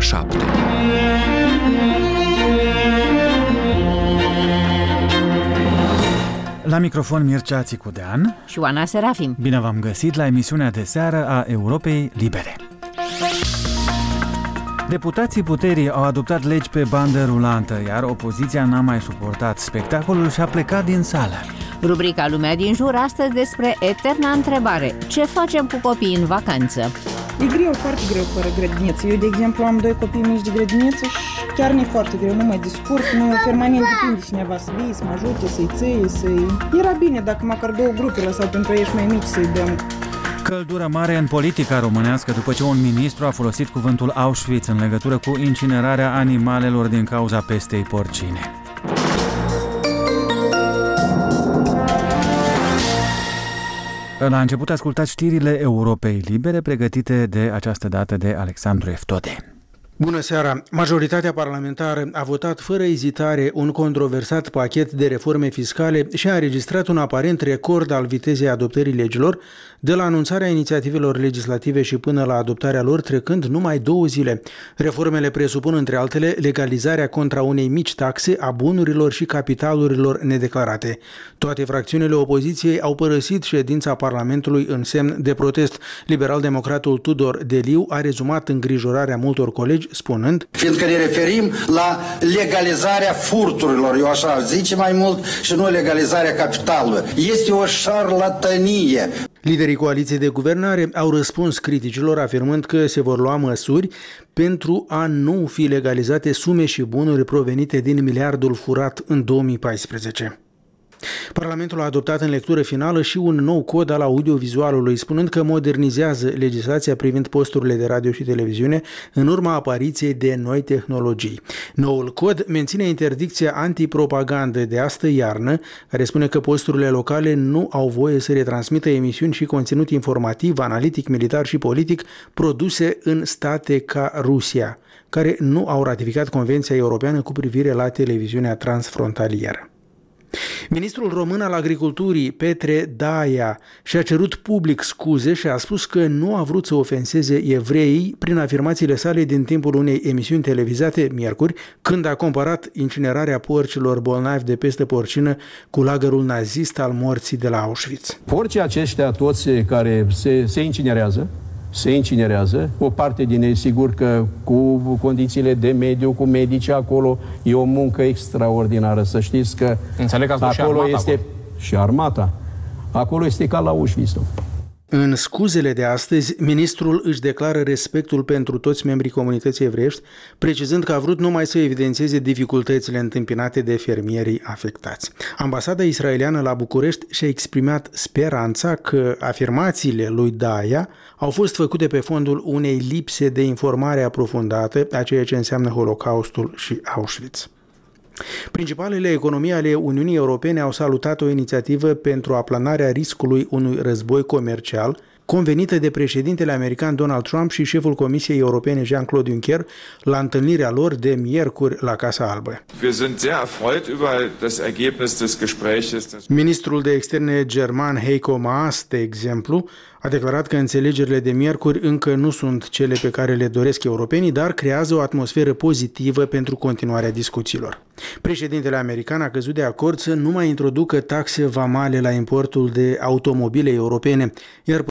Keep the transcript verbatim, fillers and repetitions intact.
șapte. La microfon Mircea Țicudean și Oana Serafim. Bine v-am găsit la emisiunea de seară a Europei Libere. Deputații puterii au adoptat legi pe bandă rulantă, iar opoziția n-a mai suportat spectacolul și a plecat din sală. Rubrica Lumea din jur astăzi despre eterna întrebare: ce facem cu copiii în vacanță? E greu, foarte greu fără grădiniță. Eu, de exemplu, am doi copii mici de grădiniță și chiar nu e foarte greu, nu mă descurc, nu permanent depinde cineva să vii, să mă ajute, să-i țăie, să-i... Era bine dacă măcar două grupele sau pentru ei mai mici să-i dăm. Căldură mare în politica românească după ce un ministru a folosit cuvântul Auschwitz în legătură cu incinerarea animalelor din cauza pestei porcine. La început ascultați știrile Europei Libere pregătite de această dată de Alexandru Eftode. Bună seara! Majoritatea parlamentară a votat fără ezitare un controversat pachet de reforme fiscale și a înregistrat un aparent record al vitezei adoptării legilor, de la anunțarea inițiativelor legislative și până la adoptarea lor, trecând numai două zile. Reformele presupun, între altele, legalizarea contra unei mici taxe a bunurilor și capitalurilor nedeclarate. Toate fracțiunile opoziției au părăsit ședința Parlamentului în semn de protest. Liberal-democratul Tudor Deliu a rezumat îngrijorarea multor colegi spunând: fiindcă ne referim la legalizarea furturilor, eu așa zice mai mult, și nu legalizarea capitalului. Este o șarlatanie. Liderii coaliției de guvernare au răspuns criticilor afirmând că se vor lua măsuri pentru a nu fi legalizate sume și bunuri provenite din miliardul furat în două mii paisprezece. Parlamentul a adoptat în lectură finală și un nou cod al audiovizualului, spunând că modernizează legislația privind posturile de radio și televiziune în urma apariției de noi tehnologii. Noul cod menține interdicția antipropagandă de astă iarnă, care spune că posturile locale nu au voie să retransmită emisiuni și conținut informativ, analitic, militar și politic produse în state ca Rusia, care nu au ratificat Convenția Europeană cu privire la televiziunea transfrontalieră. Ministrul român al Agriculturii, Petre Daia, și-a cerut public scuze și a spus că nu a vrut să ofenseze evreii prin afirmațiile sale din timpul unei emisiuni televizate miercuri, când a comparat incinerarea porcilor bolnavi de peste porcină cu lagărul nazist al morții de la Auschwitz. Porcii aceștia toți care se, se incinerează, se incinerează, o parte din ei sigur că cu condițiile de mediu, cu medici acolo, e o muncă extraordinară. Să știți că Înțeleg că acolo și armata, este acolo. și armata. Acolo este ca la Auschwitz. În scuzele de astăzi, ministrul își declară respectul pentru toți membrii comunității evreiești, precizând că a vrut numai să evidențieze dificultățile întâmpinate de fermierii afectați. Ambasada israeliană la București și-a exprimat speranța că afirmațiile lui Daia au fost făcute pe fondul unei lipse de informare aprofundată a ceea ce înseamnă Holocaustul și Auschwitz. Principalele economii ale Uniunii Europene au salutat o inițiativă pentru aplanarea riscului unui război comercial, convenită de președintele american Donald Trump și șeful Comisiei Europene Jean-Claude Juncker la întâlnirea lor de miercuri la Casa Albă. Ministrul de Externe german Heiko Maas, de exemplu, a declarat că înțelegerile de miercuri încă nu sunt cele pe care le doresc europenii, dar creează o atmosferă pozitivă pentru continuarea discuțiilor. Președintele american a căzut de acord să nu mai introducă taxe vamale la importul de automobile europene, iar